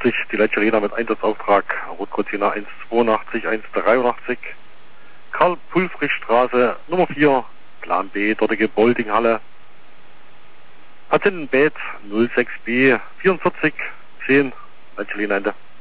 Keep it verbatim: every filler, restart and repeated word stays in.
vierzig, die Leitschalina mit Einsatzauftrag, Rotcode eins zweiundachtzig eins dreiundachtzig, Karl-Pulfrich-Straße, Nummer vier, Plan B, dortige Boldinghalle. Patientenbett null sechs B vierundvierzig zehn, Leitschalina Ende.